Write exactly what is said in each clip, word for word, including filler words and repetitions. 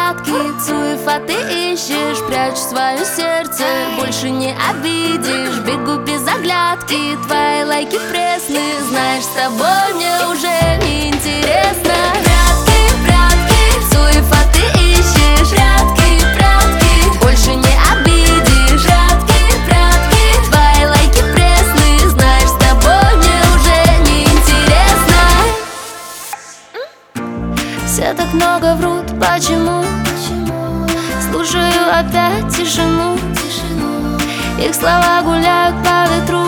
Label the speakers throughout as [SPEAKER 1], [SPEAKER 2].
[SPEAKER 1] прятки, Цуефа ты ищешь, прячь свое сердце, больше не обидишь. Бегу без оглядки, твои лайки пресны, знаешь, с тобой мне уже не интересно. Прятки, прятки, Цуефа ты ищешь, прятки, прятки, больше не обидишь. Прятки, прятки, твои лайки пресны, знаешь, с тобой мне уже не интересно. Все так много врут, почему? Слушаю опять тишину, их слова гуляют по ветру.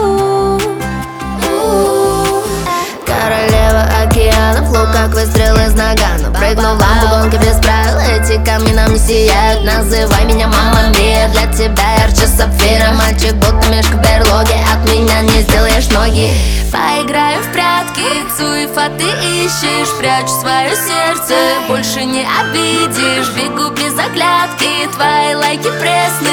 [SPEAKER 1] Королева океанов, лук как выстрел из нагана. Прыгну в ламбу, гонки без правил, эти камни нам не сияют. Называй меня мама Мия, для тебя ярче сапфира. Мальчик будто мишка в берлоге, от меня не сделаешь ноги. Поиграю в прятки, Цуефа ты ищешь, прячь свое сердце, больше не обидишь. Бегу без оглядки, твои лайки пресны,